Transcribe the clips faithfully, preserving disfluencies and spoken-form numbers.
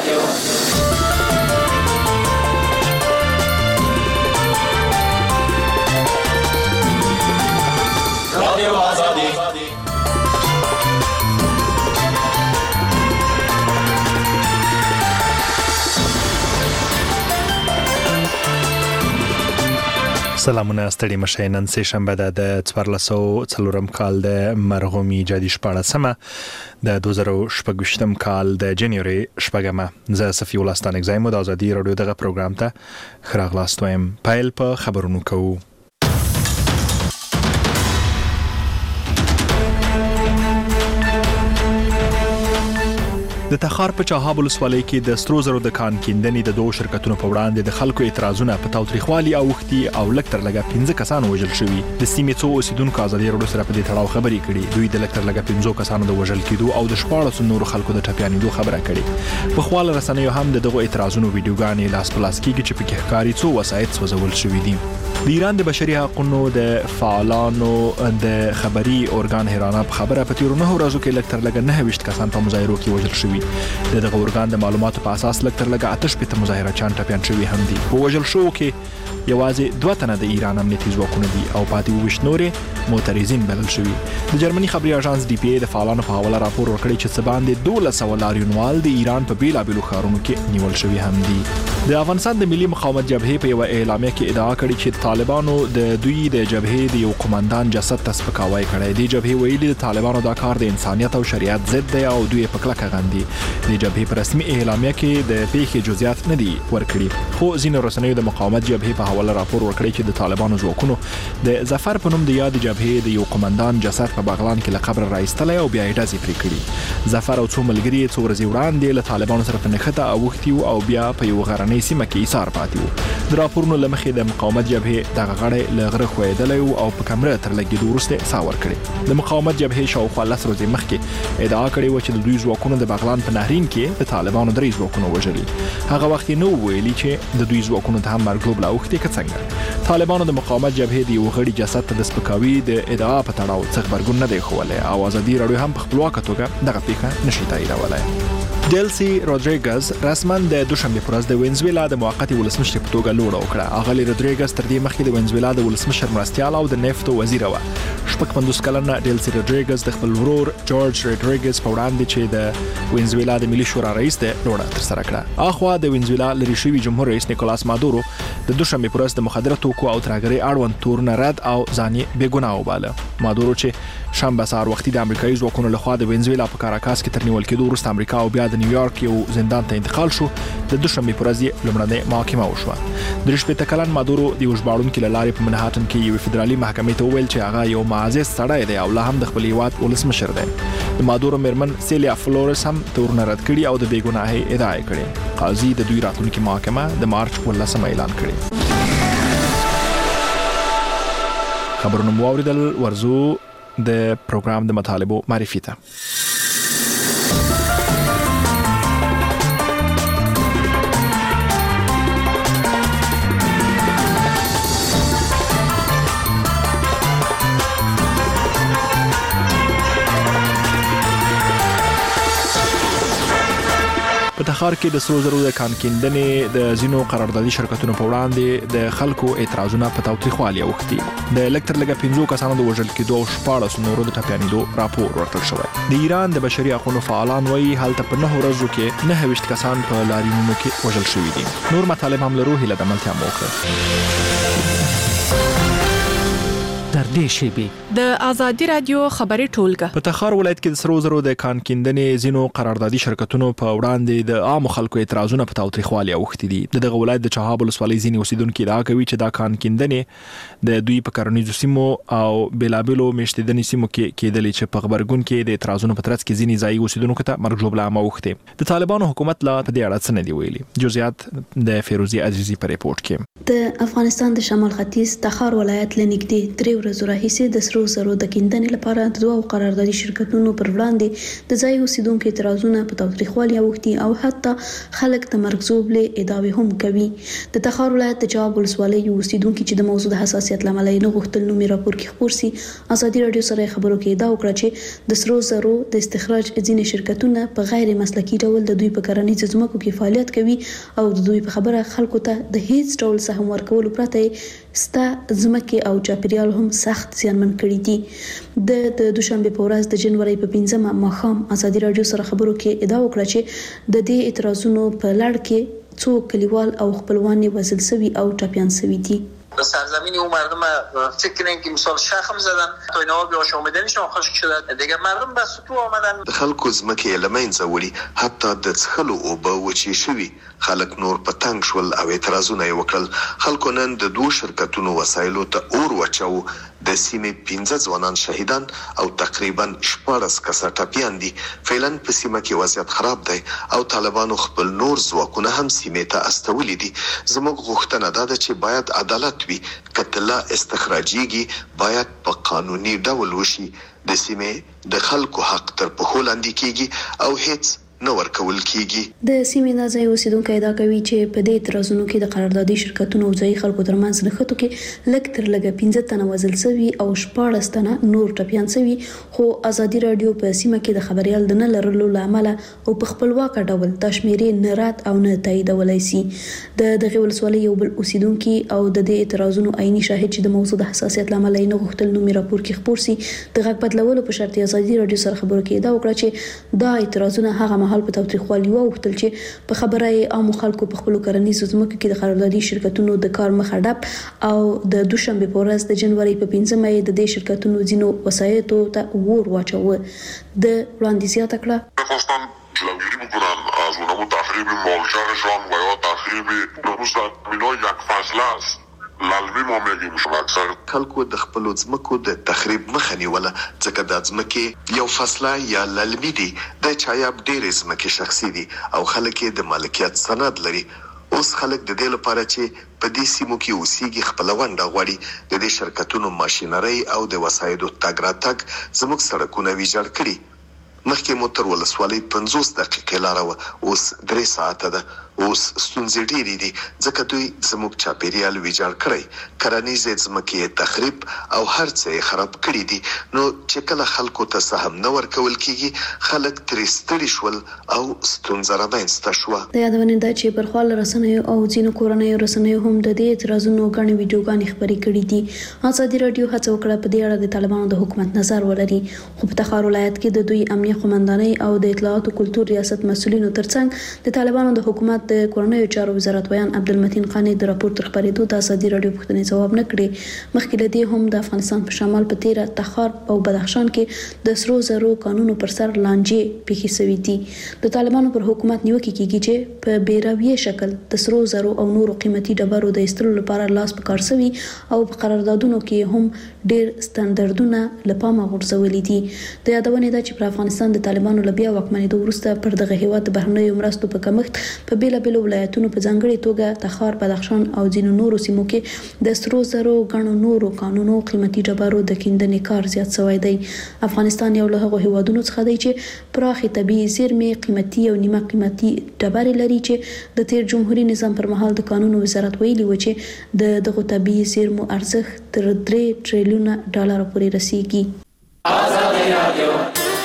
رادیو آزادی. سلامونه ستړي مشه نن سه شنبه د څوارلس سوه څلورم کال د مرغومي جدي شپاړسمه د دوه زره شپږم کال د جنوري شپږمه زه صفي الله ستانک زایم د ازادي رادیو دغه پروګرام ته خراغلاست وایم. پایل په خبرونو کوو. د تخار په چاهاب ولسوالۍ کې د سترو زرو د کان کیندنې د دوه شرکتونو په وړاندې د خلکو اعتراضونه په تاوتریخوالي اوښتي او لکتر لګه پنځه کسان وژل شوي. د سیمې څو اوسیدونکو ازادي رادیو سره په دې تړاو خبرې کړي. دوی د لکتر لګه پنځه کسانو د وژل کېدو او د شپاړسو نورو خلکو د ټپیانېدو خبره کړې. په خپل رسنیو هم د دغه اعتراضونو ویډیوګانې لاس په لاس کېږي چې پکې ښکاري څو وسایط سوځول شوي دي. د ایران د بشري حقوقو د فعالانو د خبري اورګان هرانه په خبره په تیرو نه ورځو کې لکتر لګه نه وشت کسان په مظاهرو کې وژل شوي. د دغه اورګان د معلوماتو په اساس لکتر لګه آتش په مظاهره چان ټپیان شوي هم دي. په وژل شو کې یوازې دوه تنه د ایران امنیتي ځواکونه دي او پاتې وشت نورې معترضین بلل شوي. د جرمني خبري اژانس ډي پی ای د فعالانو په حواله راپور ورکړی چې څه باندې دولس سوه لاریونوال د ایران په بیلابیلو ښارونو کې نیول شوي هم دي. د افغانستان د ملي مقاومت جبهې په یو اعلامیه کې ادعا کړې چې طالبانو د دوی د جبهې د یو قومندان جسد ته سپکاوی کړی دی. جبهې ویلي د طالبانو دا کار د انسانیت او شریعت ضد دی او دوی په کلکه غندي. د جبهې په رسمي اعلامیه کې د پیښې جزئیات نه دي ورکړي، خو ځینو رسنیو د مقاومت جبهې په حواله راپور ورکړی چې د طالبانو ځواکونو د ظفر په نوم د یاد جبهې د یو قومندان جسد په بغلان کې له قبر راایستلی او بیا یې ډزې پرې کړي. ظفر او څو ملګري یې څو ورځې وړاندې له طالبانو سره په نښته اوښتي او بیا په یو غرنۍ سیمه کې ایثار پاتې وو. د راپورونو له مخې د مقاومت جبهې دغه غړی له غره ښویېدلی و او په کمره تر لګېدو وروسته ساه ورکړې. د مقاومت جبهې شاوخوا لس ورځې مخکې ادعا کړې وه چې د دوی ځواکونو د بغلان په نهرین کې د طالبانو درې ځواکونه وژلي. هغه وخت یې نه ویلي چې د دوی ځواکونو ته هم مرګ ژوبله اوښتې که څنګه. طالبانو د مقاومت جبهې د یو غړي جسد ته د سپکاوي د ادعا په تړاو څه غبرګون نه دی ښوولی او ازادي راډیو هم په خپلواکه توګه دغه پیښه نشي تاییدولی. ډیلسي رودریګز رسما د دوشنبه پر ورځ د وینزویلا د موقتي ولسمشر په توګه لوړه وکړه. اغلی رودریګز تر دې مخکې د وینزویلا د ولسمشر مرستیال او د نفتو وزیر و. شپږ پنځوس کلنه ډیلسي رودریګز د خپل ورور جورج رودریګز په وړاندې چې د وینزویلا د ملي شورا رئیس دی لوړه ترسره کړه. اخوا د وینزویلا لري شوي جمهور رئیس نیکولاس مادورو د دوشنبه پر ورځ د مخدره توکو او ترهګرۍ اړوند تورونه رد او ځان یې بې ګناه وباله. مادورو چې شنبه سهار وختي د امریکایي ځواکونو لخوا د وینزویلا په کاراکاس کې تر نیول کېدو وروسته امریکا او بیا د نیویارک یو زندان ته انتقال شو. د دوشنبه پر ورځ یې لومړنۍ محاکمه وشوه. درې شپېته کلن مادورو د یو ژباړونکي له لارې په منهاټن کې یوې فدرالي محکمې ته وویل چې هغه یو معزز سړی دی او لا هم د خپل هیواد ولسمشر دی. د مادورو میرمن سیلیا فلورس هم تورونه رد کړي او د بې ګناهۍ ادعا یې کړې. قاضي د دوی راتلونکي محاکمه د مارچ ولسمه اعلان کړې. خبرونه مو اوریدل. ورزو د پروګرام د مطالبو معرفي ته. په تخار کې د سرو زرو د کان کیندنې د ځینو قراردادي شرکتونو په وړاندې د خلکو اعتراضونه په تاوتریخوالي اوښتي. د لکتر لګه پنځو کسانو د وژل کېدو او شپاړسو نورو د ټپیانېدو راپور ورکړل شوی. د ایران د بشري حقوقو فعالان وایي هلته په نهو ورځو کې نهه ویشت کسان په لاریونونو کې وژل شوي دي. نور مطالب هم لرو. هیله د ملتیا مو وکړه. در دې شیبې د ازادي رادیو خبري ټولګه په تخار ولایت کې د سرو زرو د کان کیندنې ځینو قراردادي شرکتونو په وړاندې د عام خلکو اعتراضونه په تاوتریخوالي اوښتي دي. د دغه ولایت د چاهاب ولسوالۍ ځینې اوسیدونکو ادعا کوي چې دا کان کیندنې د دوی په کرنیزو سیمو او بیلابیلو میشتېدنې سیمو کې کېدلې چې په خبرګون کې د اعتراضونو په ترڅ کې ځینې ځایي اوسیدونکو ته مرګ ژوبله هم اوښتې. د طالبانو حکومت لا په دې اړه څه نه دي ویلي. جزئیات د فیروزي عزیزي په ریپورت کې. د افغانستان د شمال ختیځ تخار ولایت لنیږدې درې ورځې ورځو راهیسې د سرو زرو د کیندنې لپاره د دوه قراردادي شرکتونو پر وړاندې د ځای اوسیدونکو اعتراضونه په تاوتریخوالي اوښتي او حتی خلک د مرګ ژوبلې ادعاوې هم کوي. د تخار ولایت د جواب ولسوالۍ اوسیدونکو چې د موضوع د حساسیت لامل یې نه غوښتل نومي راپور کې خبر سي، ازادي رادیو سره خبرو کې ادعا وکړه چې د سرو زرو د استخراج ځینې شرکتونه په غیر مسلکي ډول د دوی په کرنیزو ځمکو کې فعالیت کوي او د دوی په خبره خلکو ته د هیڅ ډول سهم ورکولو پرته ستا ځمکې او چاپیریال هم سخت زیانمن کړي دي. د د دوشنبه په ورځ د جنوري په پنځمه ماښام ازادي رادیو سره خبرو کې ادعا وکړه چې د دې اعتراضونو په لړ کې څو کلیوال او خپلوان وژل شوي او ټپیان شوي دي. به سرزمین اون مردم فکر کنن که مثال شخم زدن تا اینا بیاش آمدنشون خشک شدن دیگه مردم به سطوح آمدن. خلکو ځمکې له منځه وړي، حتی د څښلو اوبه وچې شوي. خلک نور په تنګ شول او اعتراضونه یې وکړل. خلکو نن د دوه شرکتونو وسایلو ته اور واچاو. د سیمې پنځه ځوانان شهیدان او تقریبا شپاړس کسه ټپیان دي. فعلا په سیمه کې وضعیت خراب دی او طالبانو خپل نور ځواکونه هم سیمې ته استولي دي. زموږ غوښتنه دا ده چې باید عدالت وي. کتله استخراجيږي باید په قانوني ډول وشي. د سیمې د خلکو حق تر پښو لاندې کیږي او هیڅ نه ورکول کیږي. د سیمې د ځای اوسیدونکو ادعا کوي چې په دې اعتراضونو کې د قراردادي شرکتونو او ځای خلکو ترمنځ نښتو کې لږ تر لږه پنځه تنه وژل شوي او شپاړس تنه نور ټپیان شوي، خو ازادي رادیو په سیمه کې د خبريال د نه لرلو لامل او په خپلواک ډول د شمیرې نه رات او نه تاییدولای شي. د دغه ولسوالۍ یو بل اوسیدونکو او د دې اعتراضونو عیني شاهد چې د موضوع د حساسیت لامل یې نه غوښتل نومي راپور کې خبر سي، د غږ بدلولو په شرط ازادي رادیو سره خبرو کې ادعا وکړه چې دا اعتراضونه هغه حال په تاوتریخوالي وغوښتل چې په خبره یې عام خلکو په خپل کرنیزو ځمکو کې د قراردادي شرکتونو د کار مخه ډب او د دوشنبه په ورځ د جنوري په پنځمه یې د دې شرکتونو ځینو وسایطو ته ور واچوه. د وړاندې زیاته کړه خواستن جلوگیری بکنن از اونمون تخریب مالشهرشان و یا تخریب درست زمینای یک فصله است. للمی ما میگیم شما اکثر خلکو د خپل ځمکو د تخریب مخه نیوله، ځکه د ځمکې یو فصله یا للمی دي. د چایاب ډېرې ځمکې شخصي دي او خلک د مالکیت سند لري. اوس خلک د دې لپاره چې په دې سیمو کې اوسېږي خپل ونډه غواړي. د دې شرکتونو ماشینري او د وسایلو تګ راتګ زموږ سړکونه ویجاړ کړي. مخکې مو تر ولسوالۍ پنځوس دقیقې لاره وه، اوس درې ساعته ده. اوس ستونزې ډېرې دي ځکه دوی زموږ چاپیریال ویجاړ کړی، کرنیزې ځمکې تخریب او هر څه یې خراب کړي دي. نو چې کله خلکو ته سهم نه ورکول کیږي، خلک ترې ستړي شول او ستونزه رامنځته شوه. د یادونې ده چې پر خپل رسنیو او ځینو کورنیو رسنیو هم د دې اعتراضونو غني ویډیوګانې خبرې کړې دي. ازادي رادیو هڅه وکړه په دې اړه د طالبانو د حکومت نظر ولري، خو په تخار ولایت کې د دوی امنیه قومندانۍ او د اطلاعات او کلتور ریاست مسؤلینو ترڅنګ د طالبانو د حکومت د کورنیو چارو وزارت ویان عبدالمتین خانی د راپور تر خبرېدو د ازادي رادیو پوښتنې ځواب نه کړي. مخکې له دې هم د افغانستان په شمال په تیره تخار او بدخشان کې د سرو زرو قانونو پر سر لانجې پیښې شوې دي. د طالبانو پر حکومت نیوکه کیږي چې په بیرویه شکل د سرو زرو او نورو قیمتي ډبرو د ایستلو لپاره لاس په کار شوی او په قراردادونو کې هم ډېر ستاندردونه لپاره غورځولي دي. د یادونې ده چې په افغانستان د طالبانو له بیا واکمنېدو وروسته پر دغه هیواد د بهرنیو مرستو په کمښت په بیلابېلو ولایتونو په ځانګړې توګه تخار، بدخشان او ځینو نورو سیمو کې د سرو زرو غنو نورو قانونو قیمتي ډبرو د کیندنې کار زیات شوی دی. افغانستان یو له هغو هیوادونو څخه دی چې پراخې طبیعي زیرمې، قیمتي او نیمه قیمتي ډبرې لري چې د تیر جمهوریت نظام پر مهال د قانونو وزارت ویلي و چې د دغه طبیعي زیرمو ارزښت تر درې ټریلیونه ډالر پورې رسیږي. آزادی رادیو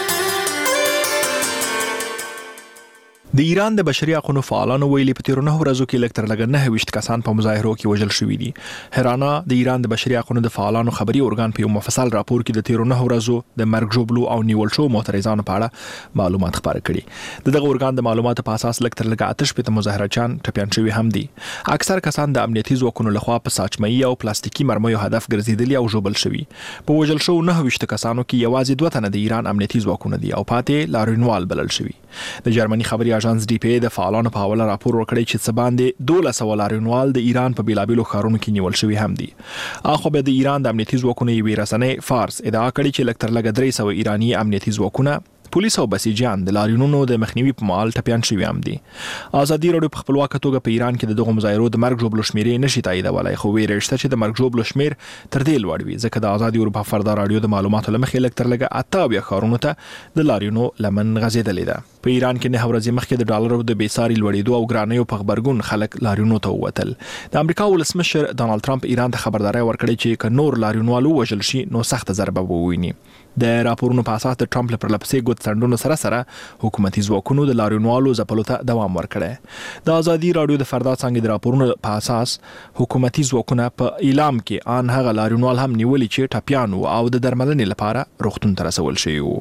د ایران د بشري حقوقو فعالانو ویلي په تیرو نهو ورځو کې لږ تر لږه نهه ویشت کسان په مظاهرو کې وژل شوي دي. هرانا د ایران د بشري حقوقو د فعالانو خبري ارګان په یو مفصل راپور کې د تیرو نهو ورځو د مرګ ژوبلو او نیول شو معترضانو په اړه معلومات خبره کړي. د دغه ارګان د معلوماتو په اساس لږ تر لږه آتش په مظاهرچان ټپيان شوي هم دي. اکثر کسان د امنیتي ځواکونو لخوا په ساچمایي او پلاستیکي مرمیو هدف ګرځیدلي او ژوبل شوي. په وژل شو نهه ویشت کسانو کې یوازې دوه تنه د ایران امنیتي ځواکونه دي او پاتې لارینوال بلل شوي. د جرمني خبري اژانس ډي پی د فعالانو په حواله راپور ورکړی چې څه باندې دولس سوه لارینوال د ایران په بیلابیلو ښارونو کې نیول شوي هم دي. اخو به د ایران د امنیتي ځواکونو یوې رسنۍ فارس ادعا کړې چې لږ تر لږه درې سوه ایراني امنیتي ځواکونه پولیس او بسیجیان د لاریونونو د مخنیوي په مال ټپيان شوي هم دي. ازادي راډیو په خپلواکه توګه په ایران کې د دغه مظاهرو د مرګ جوړ شمیرې نشي تاییدولای، خو ویره شته چې د مرګ جوړ شمیر تر دې لوړ وي ځکه د ازادي اروپا فردا راډیو د معلوماتو لمخې لک تر لګه اتاویا خارونو ته د لاریونو لمن غزیدلې ده. په ایران کې نه ورځې مخکې د ډالرو د بیساري لوړېدو او ګرانیو په خبرګون خلک لاریونو ته ووتل. د امریکا ولسمشر ډانلډ ټرمپ ایران ته خبرداري ورکړې چې ک نور لاریونوالو وژل شي نو سخت ضربه وویني. د راپورونو په اساس د ټرمپ پر لپسې ګوت سندونو سره سره حکومتي ځواکونو د لاریونوالو ځپلو ته دوام ورکړی. د ازادي راډیو د فردا څنګه د راپورونو په اساس حکومتي ځواکونه په اعلام کې ان هغه لاریونوال هم نیولې چې ټپيان او د درملنې لپاره روغتون ته رسول شوی وو.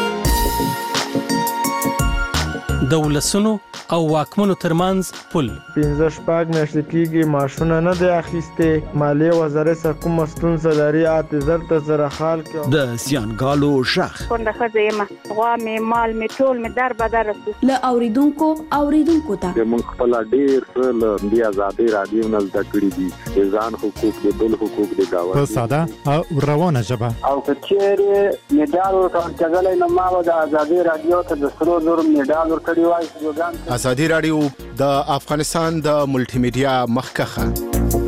د ولسونو او واکمنو ترمنځ پل پنځه شپږ میاشتې کېږي معاشونه نه دی اخیستې. مالیې وزارت سره کومه ستونزه لري اته زر ته زره خال کې د زیانګالو شخ څنګه ښځه یم غوا مې مال مې ټول مې در بدر رسو له اوریدونکو اوریدونکو ته موږ خپل ډیر څه له دې ازادي راډیو نه زده کړی دي، ځان حقوق د بل حقوق د گاونډي په ساده او روانه ژبه او کچېره میډال ورکړل نو ما د ازادي راډیو ته د سرو زر میډال ورکړی وای. ازادي راډیو د افغانستان د ملټي میډیا مخکخه.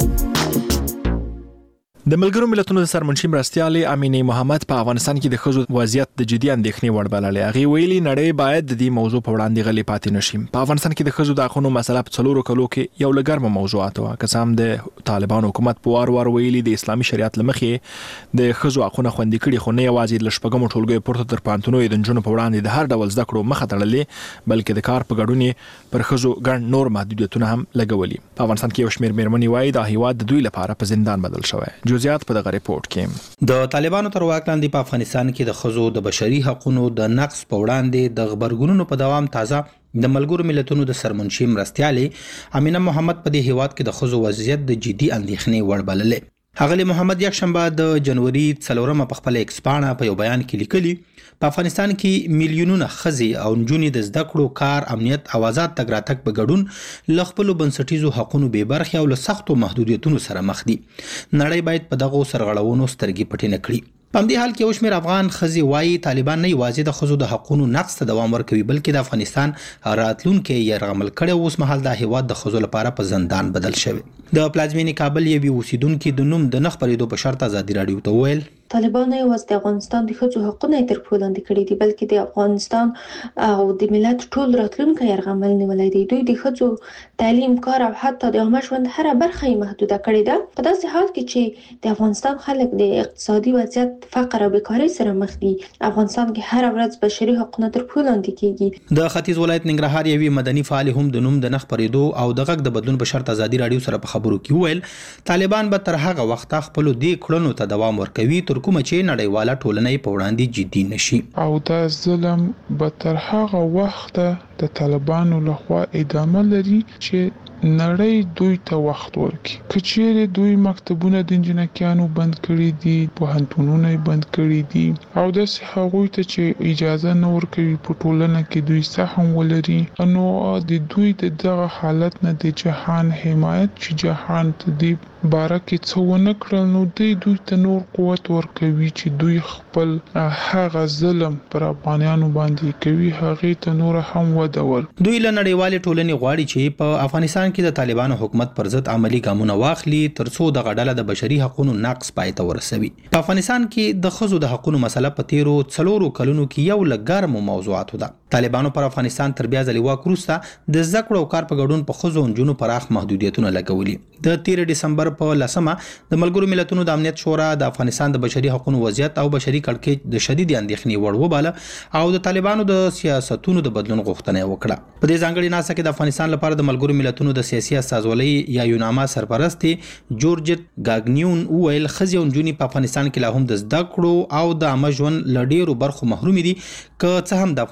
د ملګرو ملتونو د سرمنشي مرستیالې امینه محمد په افغانستان کې د خزو وضعیت د جدي اندېښنې وړ بللې. هغه ویلي نړۍ باید د دې موضوع په وړاندې غلي پاتې نشي. په افغانستان کې د خزو د حقوقو مسله په څلورو کلو کې یو لګرمه موضوعات و. قسم د طالبان حکومت په وار وار ویلي د اسلامي شریعت لمخې د خزو حقوقونه خوندي کړي، خو نه یوازې د شپږم ټولګي پورته تر پانتونو د جنونو په وړاندې د هر ډول زده کړو مخه تړلې، بلکې د کار په ګډون پر خزو ګڼ نور محدودیتونه هم لګولي. په افغانستان کې یو شمېر میرمنې وایي د هیواد د دوی لپاره په زندان بدل شوی. جزئیات په دغه ریپورت کې. د طالبانو تر واک لاندې په افغانستان کې د خزو د بشري حقوقو د نقض په وړاندې د خبرګونونو په دوام تازه د ملګرو ملتونو د سرمنشي مرستیالې امینه محمد په دې هیواد کې د خزو وضعیت د جدي اندېښنې وړ بللې. هغه محمد یک شنبه د جنوري څلورمه په خپل ایکس پاڼه په یو بیان کې لیکلي په افغانستان کې میلیونونه ښځې او نجونې د زده کړو، کار، امنیت او آزاد تګ راتګ په ګډون له خپلو بنسټیزو حقوقو بې برخې او له سختو محدودیتونو سره مخ دي. نړۍ باید په دغو سرغړونو سترګې پټې نه کړي. په دې حال کې یو شمېر افغان ښځې وایي طالبان نه یوازې د ښځو د حقوقو نقض ته دوام ورکوي، بلکې د افغانستان راتلونکی یرغمل کړی. اوس مهال د هیواد د ښځو لپاره په زندان بدل شوی. د پلازمینې کابل یوې اوسیدونکي د نوم د نه خپرېدو په شرط ازادي راډیو ته وویل طالبان نه یوازې د افغانستان د ښځو حقونه تر پښو لاندې کړي دي، بلکې د افغانستان او د ملت ټول راتلونکی یرغمل نیولی دی. دوی د ښځو تعلیم، کار او حتی د عامه ژوند هره برخه یې محدوده کړې ده. په داسې حال کې چې د افغانستان خلک د اقتصادي وضعیت، فقر او بیکارۍ سره مخ دي، افغانستان کې هر ورځ بشري حقوقونه تر پښو لاندې کیږي. د ختیځ ولایت ننګرهار یوې مدني فعال هم د نوم د نه خپرېدو او د غږ د بدلون په شرط ازادي راډیو سره په خبرو کې وویل طالبان به تر هغه وخته خپل دې کړنو ته دوام ورکوي تر کومه چې نړیواله ټولنه په وړاندې جدي نشي، او دا ظلم به تر هغه وخته د طالبانو لخوا ادامه لري چې نړۍ دوی ته وخت ورکړي. که چیرې دوی مکتبونه د انجینرانو بند کړي دي، پوهنتونونه بند کړي دي، او داسې هغوی ته چې اجازه نه ورکوي په ټولنه کې دوی سهم ولري، نو د دوی د دغه حالت نه د جهان حمایت چې جهان ته دی باره کې څه ونه کړل، نو دوی دوی ته نور قوت ورکوي چې دوی خپل هغه ظلم پر افغانانو باندې کوي هغې ته نور هم وده ورکړي. دوی له نړیوالې ټولنې غواړي چې په افغانستان کې د طالبانو حکومت پر ضد عملی ګامونه واخلي ترڅو دغه ډله د بشري حقوقو نقض پای ته ورسوي. په افغانستان کې د ښځو د حقوقو مسله په تیرو څلورو کلونو کې یو له ګرمو موضوعاتو ده. طالبانو پر افغانستان تر بیا ځلې واک وروسته د زده کړو او کار په ګډون په ښځو او نجونو پراخ محدودیتونه لګولي. د تیر ډسمبر په لسمه د ملګرو ملتونو د امنیت شورا د افغانستان د بشري حقوقو وضعیت او بشري کړکېچ د شدید اندېښنې وړ وباله او د طالبانو د سیاستونو د بدلون غوښتنه وکړه. په دې ځانګړي ناسه کې د افغانستان لپاره د ملګرو ملتونو د سیاسي استازولۍ یا یوناما سرپرست جورجت گاګنیون وویل ښځې او نجونې په افغانستان کې لا هم د زده کړو او د عامه ژوند له ډېرو برخو محرومې دي، که څه هم د افغانستان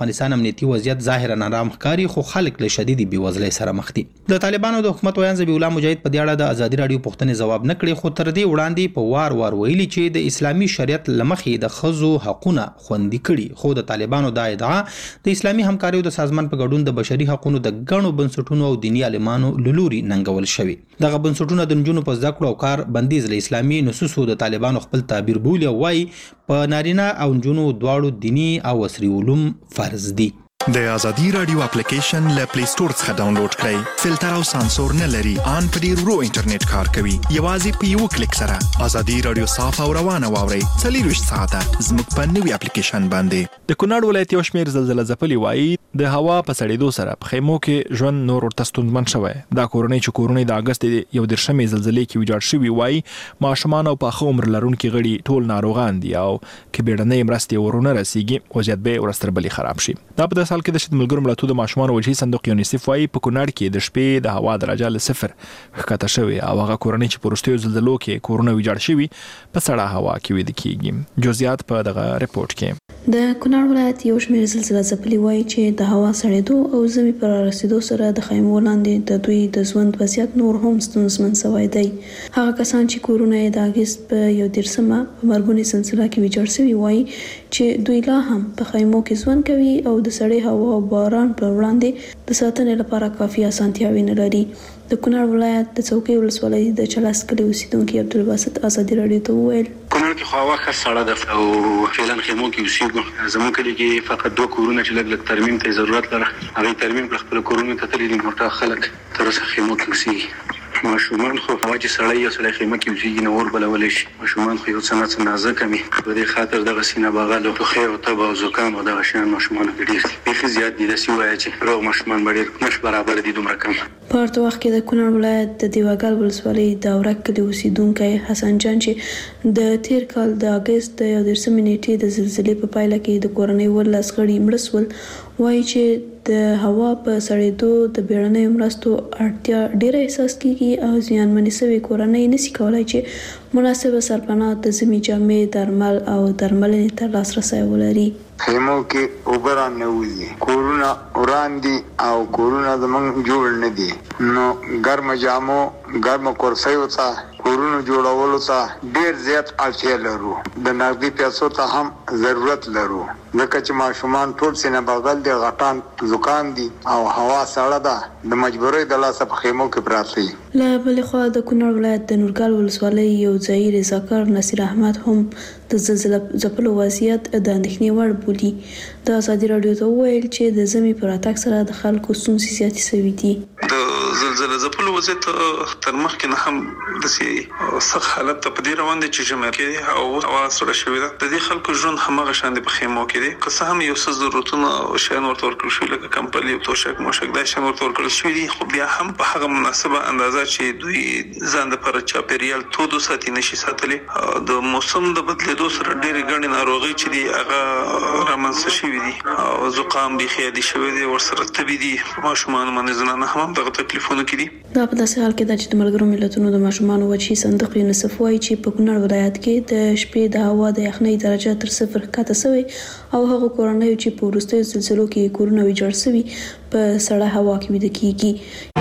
امنیتي وضعیت ظاهرا نارام ښکاري خو خلک له شدید بېوزلۍ سره مخ دي. د طالبانو د حکومت ویان ذبیح الله مجاهد په دې اړه د ازادي رادیو پوښتنې ځواب نه کړي، خو تر دې وړاندې په وار وار ویلي چې د اسلامي شریعت لمخې د ښځو حقونه خوندي کړي، خو د طالبانو دا ادعا د اسلامي همکاریو د سازمان په ګډون د بشري حقوقو د ګڼو بنسټونو او دیني عالمانو له لوري ننګول شوي. دغه بنسټونه د نجونو په زده کړو او کار بندیز له اسلامي نصوصو د طالبانو خپل تعبیر بولي او وایي په نارینه او نجونو دواړو دینی او عصري علوم فرض دي. د ازادي رادیو اپلیکیشن له پلی سٹور څخه ډاونلوډ کړئ. فلټر او سانسور نه لري، ان په ډیر ورو انټرنیټ کار کوي. یوازې په یو کلیک سره ازادي رادیو صاف او روانه واورئ. څلور ساعته زموږ په نوي اپلیکیشن باندې. د کونړ ولایت یو شمېر زلزلې ځپلي وایي د هوا په سړېدو سره په خیمو کې ژوند نور ورته ستونزمن شوی. دا کورنۍ چې کورونه د اګست یو دېرشمې زلزلې کې ویجاړ شوي وایي ماشومان او پاخه عمر لرونکي غړي ټول ناروغان دي او که بیړنۍ مرستې ورونه رسیږي وضعیت به ورځ تر بلې خراب شي. دا په داسې حال کې د شد ملګرو ملتونو د ماشومانو وجهي صندوق یونیسف وایي په کونړ کې د شپې د هوا درجه له صفر ښکته شوې او هغه کورنۍ چې په وروستیو زلزلو کې کورونه ویجاړ شوي په سړه هوا کې ویده کېږي. جزئیات په دغه رپورټ کې. د کونړ ولایت یو شمېر زلزله ځپلي وایي چې د هوا سړېدو او ژمي پر رسیدو سره د خیمو لاندې د دوی د ژوند وضعیت نور هم ستونزمن شوی دی. هغه کسان چې کورونه یې د اګست په یو دېرشمه په مرګونې سلسله کې ویجاړ شوي وایي چې دوی لا هم په خیمو کې ژوند کوي او د سړې هوا او باران پر وړاندې د ساتنې لپاره کافي اسانتیاوې نه لري. د کونړ ولایت د څوکۍ ولسوالۍ د چلاس کلي اوسیدونکي عبدالباسط ازادي رادیو ته وویل کونړ کې خو هوا ښه سړه ده او فعلا خیمو کې اوسېږو. زموږ کلي کې فقط دوه کورونه چې لږ لږ ترمیم ته ضرورت لره، هغوی ترمیم کړه، خپل کورونه ته تللي دي، موټا خلک تر اوسه خیمو کې اوسېږي. ماشومان خو هوا چې سړی یو سړی خیمه کې اوسېږي نو اور بلولی شي. ماشومان خو یو څه نه څه نازکه وي، په دې خاطر دغه سینه بغل او ټوخی او تب او زکام او دغه شیان ماشومانو کې ډېر دي. بیخي زیات دي، داسې ووایه چې روغ ماشومان به ډېر نش برابر دي دومره کم. په ورته وخت کې د کونړ ولایت د دیواګل ولسوالۍ د اورک کلي اوسیدونکی حسن جان چې د تیر کال د اګست د یو دېرشمې نیټې د زلزلې په پایله کې د کورنۍ ولس غړي مړه سول وایي چې د هوا په سړېدو د بیړنیو مرستو اړتیا ډېره احساس کیږي او زیانمنې شوې کورنۍ نشي کولای چې مناسبه سرپناه د ژمي جامې، درمل او درملنې ته لاسرسی ولري. خیمو کې اوبه را نه وځي، کورونه وران دي او کورونه زموږ جوړ نه دي، نو ګرمه جامو ګرمه کرسیو ته کورونو جوړولو ته ډېر زیات اړتیا لرو. د نغدي پیسو ته هم ضرورت لرو ځکه چې ماشومان ټول سینه بغل دي، غټان زکام دي او هوا سړه ده، د مجبورۍ د لاسه په خیمو کې پراته دي. له بلې خوا د کونړ ولایت د نورګل ولسوالۍ یو ځایي رضاکار نصیر احمد هم د زلزله ځپلو وضعیت د اندېښنې وړ بولي. د ازادي رادیو ته وویل چې د ژمي په راتګ سره د خلکو ستونزې زیاتې شوي دي. د زلزله ځپلو وضعیت تر مخکې نه هم داسې سخت حالت ته په دې روان دی چې ژمی کې او هوا سړه شوې ده. د دې خلکو ژوند هماغه شان دی په خیمو کې دی، که څه هم یو څه ضرورتونه او شیان ورته ورکړل شوي لکه کمپلي او توشک موشک دا شیان ورته ورکړل شوي دي، خو بیا هم په هغه مناسبه اندازه چې دوی ځان دپاره چاپېریال تود وساتي نشي ساتلی. د موسم د بدلېدو سره ډېرې ګڼې ناروغۍ چې دي هغه رامنځته شوي دي او زکام بیخي عادي شوی دی، ورسره تبې دي، ماشومان باندې زنانه هم دغه تکلیفونه کې دي. دا په داسې حال کې ده چې د ملګرو ملتونو د ماشومانو وجهي صندوق یونیسف وایي چې په کونړ ولایت کې د شپې د هوا د یخنۍ درجه تر صفر ښکته شوې او هغو کورنیو چې په وروستیو زلزلو کې کورونه ویجاړ شوي په سړه هوا کې ویده کېږي.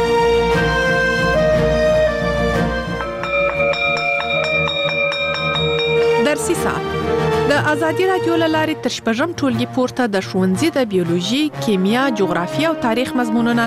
درسي ساعت د ازادي رادیو لارې تر شپږم ټولګي پورته د ښوونځي د بیولوژي، کیمیا، جغرافیه او تاریخ مضمونونه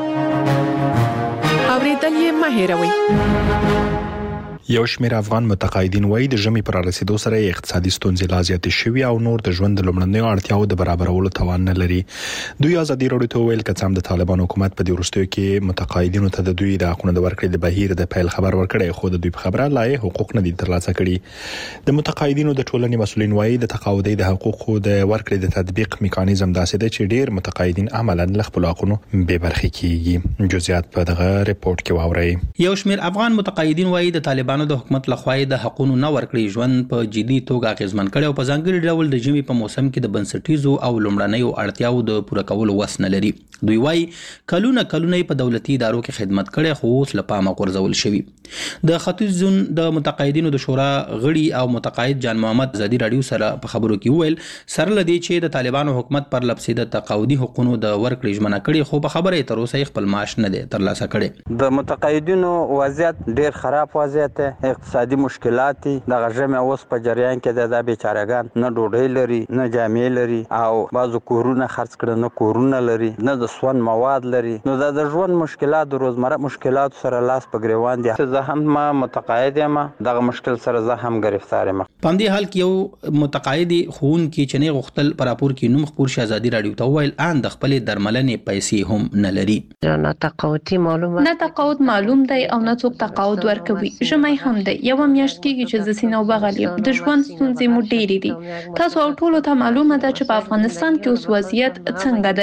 اوریدل یې مه هېروئ. یو شمېر افغان متقاعدین وایي د ژمي پر رسیدو سره اقتصادي ستونزې لا زیاتې شوي او نور د ژوند د لومړنیو اړتیاو د برابرولو توان نه لري. دوی ازادي رادیو ته وویل که څه هم د طالبان حکومت په دې وروستیو کې متقاعدینو ته د دوی د حقونو د ورکړې د بهیر د پیل خبر ورکړی، خو د دوی په خبره لا یې حقوق نه دي ترلاسه کړي. د متقاعدینو د ټولنې مسؤلین وایي د تقاعدي د حقوقو د ورکړې د تطبیق میکانیزم داسې دی چې ډېر متقاعدین عملاً له خپلو حقونو بې برخې کیږي. جزئیات په دغه رپورټ کې واورئ. یو شمېر افغان متقاعدین وایي د طالبان طالبانو د حکومت لخوا د حقوقو نه ورکړي ژوند په جدي توګه اغیزمن کړي او په ځانګړي ډول د ژمي په موسم کې د بنسټیزو او لومړنیو اړتیاو د پوره کولو وس نه لري. دوی وايي کلونه کلونه په دولتي ادارو کې خدمت کړي خو اوس له پامه غورځول شوي. د ختیځ زون د متقاعدینو د شورا غړي او متقاعد جان محمد ازادي رادیو سره په خبرو کې وویل سره لدی چې د طالبانو حکومت پر لپسې د تقاعدي حقوقو د ورکړې ژمنه کړي خو په خبره تر اوسه خپل معاش نه دی ترلاسه کړي. د متقاعدینو وضعیت ډیر خراب وضعیت دی، اقتصادي مشکلات دي. د غژمه اوس په جریان کې د بیچارهګان نه ډوډۍ لري نه جامې لري او بعضو کورونه خرڅ کړي نه کورونه لري نه د سون مواد لري. نو دا د ژوند مشکلات د روزمره مشکلات سره لاس په ګریوان دي. زه هم ما متقاعد یم، دغه مشکل سره زه هم گرفتار یم. په دې حال کې یو متقاعد خون کې چنې غختل پر اپور کې نوم خبر شاهزادي رادیو ته ویل ان د خپل درملنې پیسې هم نه لري. نه تقاعدي معلومه نه تقاعد معلوم دی او نه څوک تقاعد ورکوي. ژمی هم دی، یو میاشت کېږي چې زه سینو بغل یم. د ژوند ستونزې مو ډېرې دي. تاسو او ټولو ته معلومه ده چې په افغانستان کې اوس وضعیت څنګه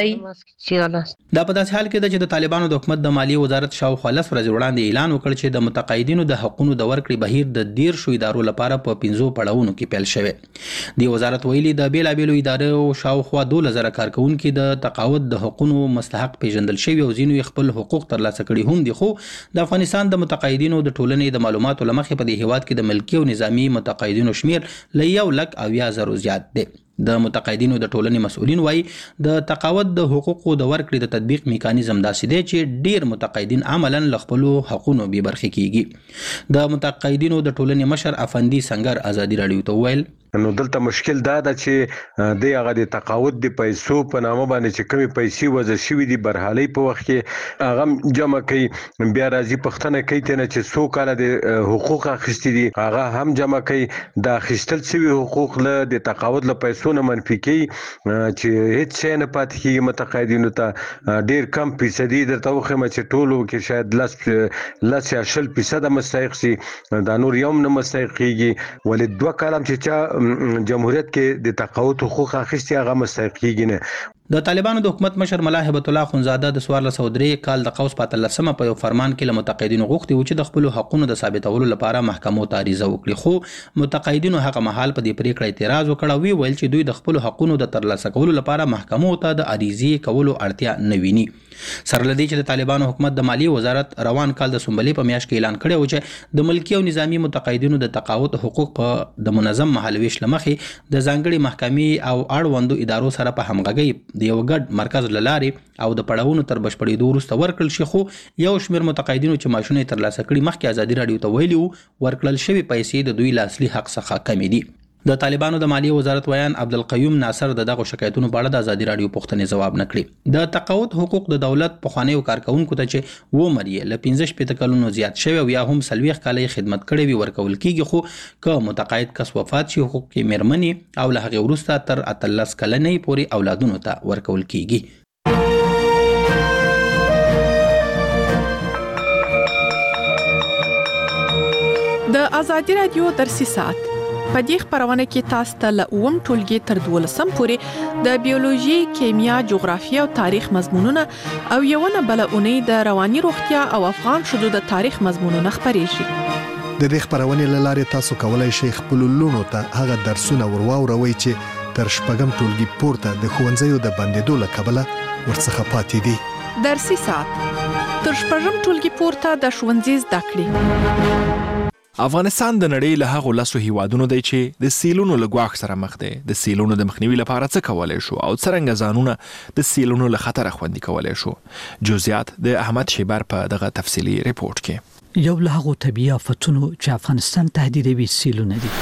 دی. دا په داسې حال کې ده چې د طالبانو د حکومت د مالیې وزارت شاوخوا لس ورځې وړاندې اعلان وکړ چې د متقاعدینو د حقوقو د ورکړې بهیر د ډیر شو ادارو لپاره په پنځو پړاوونو کې پیل شوی. د وزارت ویلي د بیلابېلو ادارو شاوخوا دوه زره کارکونکو د تقاعد د حقوقو مستحق پیژندل شوی او ځینو خپل حقوق ترلاسه کړي هم دي. خو د افغانستان د متقاعدینو د ټولنې د معلوماتو لمخې په دې هیواد کې د ملکي او نظامی متقاعدینو شمیر ل یو لک اویا زرو زیات دی. د متقاعدینو د ټولنې مسؤلین وایي د تقاعد د حقوقو د ورکړې د تطبیق میکانیزم داسې دی چې ډیر متقاعدین عملاً له خپل حقوقو بې برخې کیږي. د متقاعدینو د ټولنې مشر افندي سنگر ازادي رادیو ته ویل نو دلته مشکل دا ده چې د هغه د تقاعد د پیسو په نامه باندې چې کمی پیسې وځي شوې دي برحالي په وخت کې هغه جمع کوي بیا راځي پښتنه کوي ته چې څو کال د حقوق اخیستي دي هغه هم جمع کوي د اخیستل شوی حقوق له د تقاعد له پیسو نه منفي کوي چې هیڅ څه نه پاتې کیږي متقاعدینو ته ډیر کم فیصدي درته وخم چې ټولو کې شاید لس لس یا شل فیصد مستحق سي دا نور یوم نه مستحق کیږي ولې دوه کالم چې چا جمهوریت کې د تقاعد حقوق اخیستي هغه مستحق کیږي نه. د طالبانو د حکومت مشر ملا هبت الله خنزاده د سوار له سودري کال د قوس پاتلسمه په یو فرمان کې له متقاعدینو غوښتي و چې د خپل حقوقو د ثابتولو لپاره محکمو ته عریضه وکړي. خو متقاعدینو هغه مهال په دې پریکړه اعتراض وکړ او ویل چې دوی د خپل حقوقو د ترلاسه کولو لپاره محکمو ته د عریضې کولو اړتیا نه ویني. سره لدی چې د طالبانو حکومت د مالیې وزارت روان کال د سنبلې په میاشت کې اعلان کړی و چې د ملکی او نظامی متقاعدینو د تقاعد حقوق په د منظم مهالويش لمخې د ځانګړي محکمې او اړوندو ادارو سره په همغږي د یو ګډ مرکز لارې او د پړاوونو تر بشپړېدو وروسته ورکړل شي. خو یو شمېر متقاعدینو چې معاشونه ترلاسه کړي مخکې ازادي رادیو ته ویلي ورکړل شوی پیسې د دوی له اصلي حق څخه کمې دي. د طالبانو د مالیې وزارت ویان عبدالقیوم ناصر د دغه شکایتونو په اړه د ازادي رادیو پوښتنې ځواب نه کړي. د تقاعد حقوق د دولت پخوانیو کارکونکو ته چې و مریه ل پنځه شپږ کلونو زیات شوی او یا هم سلويخ کالي خدمت کړي وي ورکول کیږي. خو که متقاعد کس وفات شي حقوق کې مېرمنې او له هغه وروسته تر اتلس کلنې پورې اولادونو ته ورکول کیږي. د ازادي رادیو درسي ساعت په دې خبرونه کې تاسو ته له اووم ټولګي تر دولسم پورې د بیولوژي، کیمیا، جغرافیه او تاریخ مضمونونه او یو نه بل اونۍ د رواني روغتیا او افغان شذو د تاریخ مضمونونه خبرېږي. د دې خبرونه لاره تاسو کولای شئ خپل لونو ته هغه درسونه ورواوروي چې تر شپږم ټولګي پورته د ښوونځیو د بندیدو له کبله ورڅخه پاتې دي. درسي ساعت تر شپږم ټولګي پورته د ښوونځي زده کړې. افغانستان د نړۍ له هغو لسو هیوادونو دی چې د سیلونو له ګواښ سره مخ دی. د سیلونو د مخنیوي لپاره څه کولای شو او څرنګه ځانونه د سیلونو له خطره خوندي کولای شو؟ جزئیات د احمد شیبر په دغه تفصیلي ریپورت کې. یو له هغو طبیعي آفتونو چې افغانستان تهدیدوي سیلونه دي.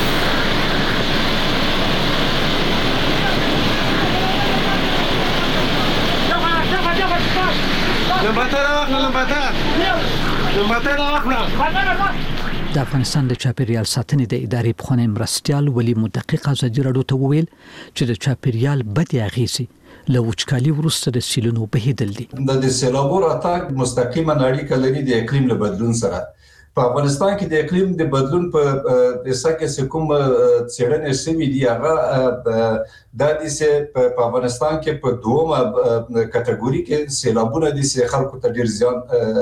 د افغانستان د چاپیریال ساتنې د ادارې پخوانی مرستیال ولی مدقق ازادي رادیو ته وویل چې د چاپیریال بدې اغېزې له وچکالي وروسته د سیلونو بهیدل دي. د سیلابونو راتګ مستقیما اړیکه لري د اقلیم له بدلون سره. په افغانستان کې د اقلیم د بدلون په اساس کې کوم څېړنې شوې دي هغه د دې په افغانستان کې په دومره کټګوري کې سیلابونه دي چې خلکو ته ډیر زیان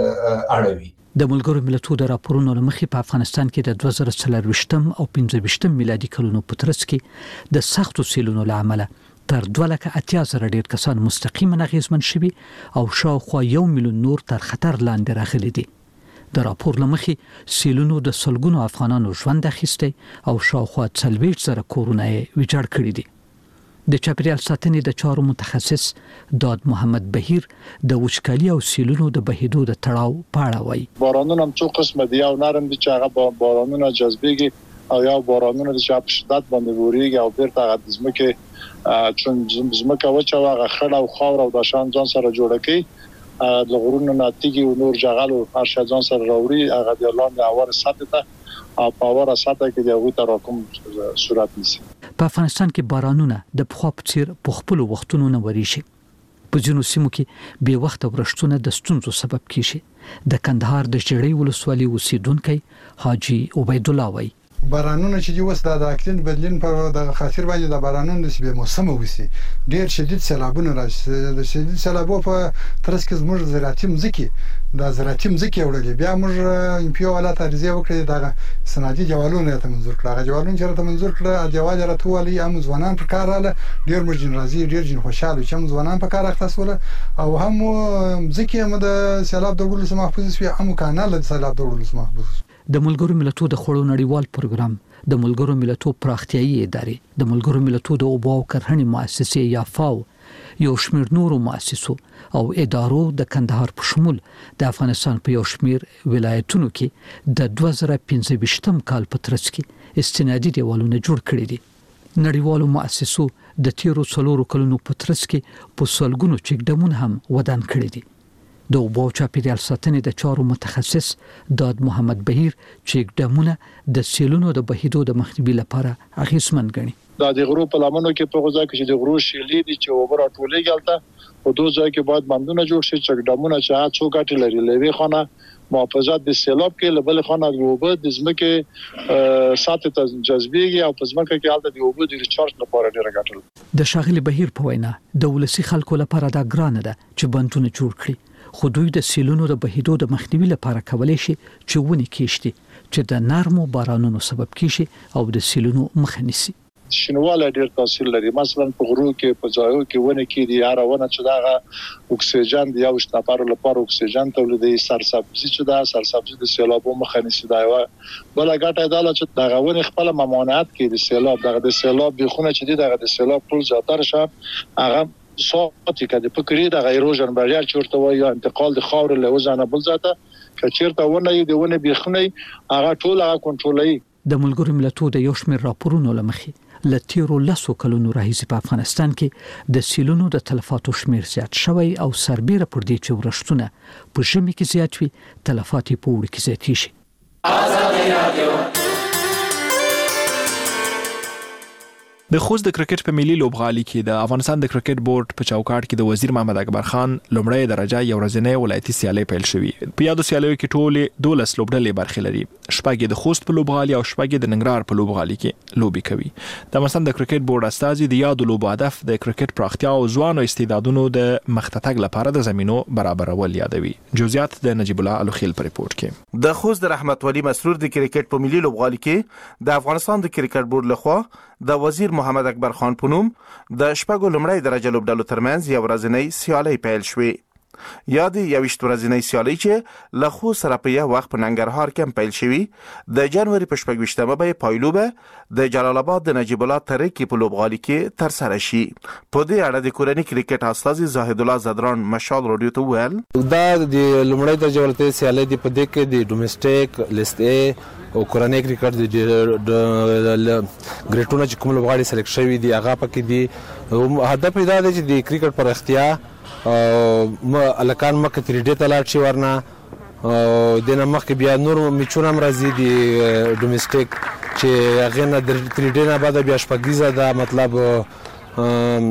اړوي. د ملګرو ملتونو د راپورونو لمخې په افغانستان کې د دوه زره څلرويشتم او پنځه ویشتم میلادي کلونو په ترڅ کې د سختو سیلونو لامل تر دوه لکه اتیا زره ډیر کسان مستقیما اغیزمن شوي او شاوخوا یو میلیون نور تر خطر لاندې راغلي دي. د راپور لمخې سیلونو د سلګونو افغانانو ژوند اخیستی او شاوخوا څلوېښت زره کورونه یې ویجاړ کړي دي. د چاپیریال ساتنې د چارو متخصص داد محمد بهیر د وچکالي او سیلونو د بهیدو د تړاو په اړه وایي. بارانونه هم څو قسمه دي، یو نرم دي چې هغه بارانونه جذبېږي او یو بارانونه چې په شدت باندې وريږي او بیرته هغه د ځمکې چون ځمکه وچه هغه خړ او خاور او د شان ځان سره جوړه کوي د غرونو ناتیږي او نور جغل او هر شي ځان سره راوړي هغه د لاندې اور سطح ته او په اور سطح کې د هغوی تراکم صورت نیسي. په افغانستان کې بارانونه د پخوا په څیر په خپل وختونو نه وريشي. په ځینو سیمو کې بې وخته ورښتونه د ستونزو سبب کیږي. د کندهار د جړۍ ولسوالۍ اوسیدونکو حاجی عبید الله وایي بارانونه چې دی وس د اقلیم بدلون په د خاطر باندې د بارانونو د سبب موسم وسی ډیر شدید سیلابونه راځي. د شدید سیلابو په ترڅ کې زموږ زراعتي مځکې د زراعتي مځکې وړلې بیا موږ امپیو ولات ارزیه وکړې د صنعتي جوالونه ته منظور کړه. هغه جوالونه چې ته منظور کړه جوال راتولي هم ځوانان په کار رااله ډیر موږ جن راځي ډیر جن خوشاله چې هم ځوانان په کار اختصوله او هم مځکې هم د سیلاب د ورلو محفوظ شي هم کانال د سیلاب د ورلو محفوظ. د ملګرو ملتونو د خړو نړیوال پروګرام، د ملګرو ملتونو پراختیایي ادارې، د ملګرو ملتونو د اوبو او کرهڼې مؤسسې یا فاو، یو شمېر نورو مؤسسو او ادارو د کندهار په شمول د افغانستان په یو شمېر ولایتونو کې د دوه زره پنځه ویشتم کال په ترڅ کې استنادي دیوالونه جوړ کړي دي. نړیوالو مؤسسو د تیرو څلورو کلونو په ترڅ کې په سلګونو چک ډمونه هم ودان کړي دي. د اوبو چاپیریال ساتنې د چارو متخصص داد محمد بهیر چک ډمونه د سیلونو د بهیدو د مخنیوي لپاره اغیزمن ګڼي. دا د غرو په لمنو کې په غوځا کې چې د غرو شیلې دي چې اوبه راټولېږي هلته په دوه ځای کې باید بندونه جوړ شي. چک ډمونه چې هڅو ګټې لري لوي خانه محافظت د سیلاب کې لبل خانه د اوبه د ځمکې ساتي ته جذبېږي او په ځمکه کې هلته د اوبه د ریچارج لپاره ډېر ګټل. د شاغلي بهیر په وینا د ولسی خلکو لپاره دا ګرانه ده چې بندونه جوړ کړي، خو دوی د سیلونو د بهیدو د مخنیوي لپاره کولای شي چې ونې کېشتي چې د نرمو بارانونو سبب کیږي او د سیلونو مخه نیسي. شینواله ډیر تاثیر لري. مثلا په غرو کې په ځایو کې ونه کې دي هر ونه چې دا اکسیجن دی او شتاپارو لپاره اکسیجن تولیدي سرسبزي چې دا سرسبزي د سیلابو مخه نیسي. دا یو بل غټه دا چې دا غوونه خپل ممانعت کې د سیلاب دغه د سیلاب بخونه چې دی دغه د سیلاب ټول زیاتره شه هغه صوتي کده فکرې د ایروژن بریار چورته وایي انتقال د خاور له وزنه بل ذاته کچیرته ونه دی ونه بخونه هغه ټول هغه کنټرولوي. د ملګرو ملتونو د یو شمېر راپورونو لمخې لتیرو لسو کلونو راهیسې په افغانستان کې د سیلونو د تلفاتو شمیر زیات شوی او سربېره پر دې چې ورښتونه په ژمي کې زیات وي تلفات په اوړي کې زیات شي. آزادي رادیو د خوست د کرکټ په ملي لوبغالي کې د افغانستان د کرکټ بورډ په چوکاټ کې د وزیر محمد اکبر خان لومړی درجه یو ورځنی ولایتي سیالي پیل شوې. په یادو سیالیو کې ټول دولس لوبډلې برخه لري. شپږ د خوست په لوبغالي او شپږ د ننګرهار په لوبغالي کې لوبي کوي. د افغانستان د کرکټ بورډ استازي د یادو لوبو هدف د کرکټ پراختیا او ځوانو استعدادونو د مختتګ لپاره د زمينو برابرول یادوي. جزئیات د نجیب الله الوخیل په ریپورت کې. د خوست د رحمت ولی مسرور د کرکټ په ملي لوبغالي کې د افغانستان د کرکټ بورډ لخوا د وزیر محمد اکبر خان پونوم د شپږو لومړی درجه لوبډلو ترمنځ یو ورځنی سیالي پیل شوې. یادې یویشت ورځنی سیالي چې له خو سره په یو وخت په ننګرهار کې پیل شوې د جنوري په شپږویشتمه به پایلوبه د جلال آباد د نجیب الله ترکی په لوبغالي کې تر سره شي. په دې اړه د کورنۍ کرکټ استاذ زاهد الله زدران مشال رادیو ته ویل دا د لومړی درجه ولایتي سیالي د په دې کې د ډومېسټیک لیست ا او کورنۍ کرکټ د ګریټونه چې کوم لوبغاړي سلیکټ شوی دی هغه پکې دی. هدف دا دی چې د کرکټ پر اختیا او الکان مکه تریډه تلاټ شي ورنه او د نمخ بیا نور میچونه مرزي دی ډومېسټیک چې هغه نه تریډه نه بعد بیا شپږیزه دا مطلب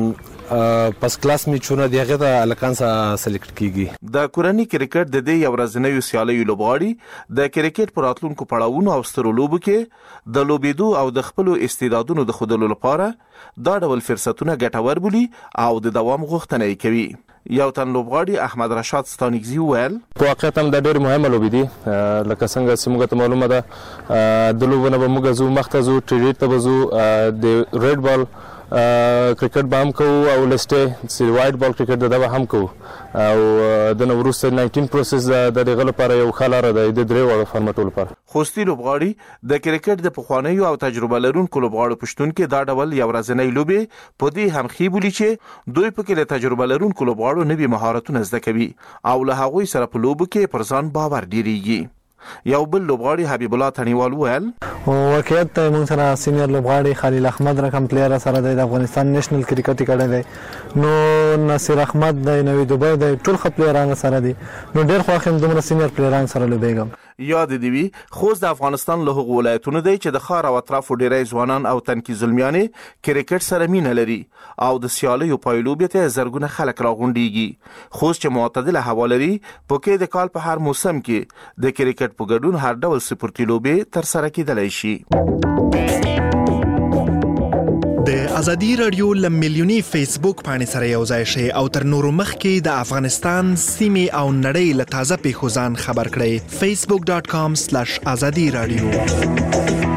پس کلاس میچونه دی هغه ته الکان سره سلیکټ کیږي. د کورنۍ کرکټ د دې یو ورځنیو سیالیو لوبغاړي د کرکټ پر راتلونکو پړاوونو او سترو لوبو کې د لوبېدو او د خپل استعدادونو د ښودلو لپاره دا ډول فرصتونه ګټور بولي او د دوام غوښتنه کوي. یو تن لوبغاړي احمد رشاد ستانګزي وویل په واقعیت هم د ډېر مهمه لوبې دي لکه څنګه چې موږ ته معلومه ده د لوبونه به موږ زو مخته زو ټریډ ته بزو د ریډ بال کرکټ به هم کوو او لسټه چې وایټ بال کرکټ دا به هم کوو او د نو وروسته ناینټین پروسس د دغه لپاره یو خلاره د درې وړو فارمټو لپاره. خوستي لوبغاړي د کرکټ د پخوانیو او تجربه لرونکو لوبغاړو پښتون کې دا ډول یو ورځنی لوبې په دې هم خې بولی چې دوی په کې له تجربه لرونکو لوبغاړو نوي مهارتونه زده کوي او له هغوی سره په لوبو کې پر ځان باور ډیریږي. یو بل لوبغاړي حبیب الله تنیوال وویل واقعیت موږ سره سینیئر لوبغاړي خلیل احمد رقم پلیئر سره د افغانستان نېشنل کرکټ کړه دی نو نصیر احمد د نوې دوبۍ د ټول خپلېران سره دي نو ډېر خو هم دومره سینیئر پلیئران سره لوبېږم. یاد دی وی خوست د افغانستان له هغو ولایتونو دی چې د ښار او اطرافو ډیری ځوانان او تنکي زلمیانې کرکټ سره مینه لري او د سیالیو پایلوبې ته زرګونه خلک راغونډيږي. خوست چې معتدله هوا لري په کې د کال په هر موسم کې د کرکټ په ګډون هر ډول سپورتي لوبې تر سره کېدلی شي. د ازادي رادیو لم ملیونی فیسبوک باندې سره یو ځای شي او تر نورو مخکې د افغانستان سیمې او نړۍ له تازه پیښو ځان خبر کړئ facebook dot com slash azadi radio.